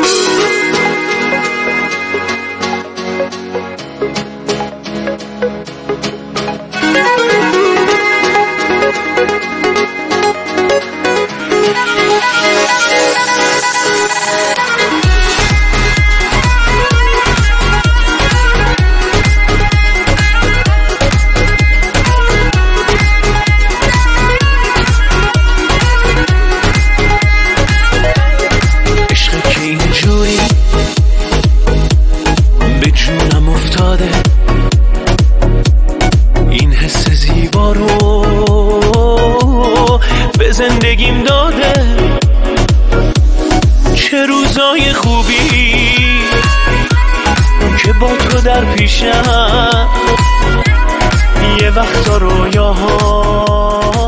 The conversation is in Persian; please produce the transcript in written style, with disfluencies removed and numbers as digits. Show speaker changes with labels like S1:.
S1: زندگیم داده چه روزای خوبی که با تو در پیشم، یه وقتا رویاها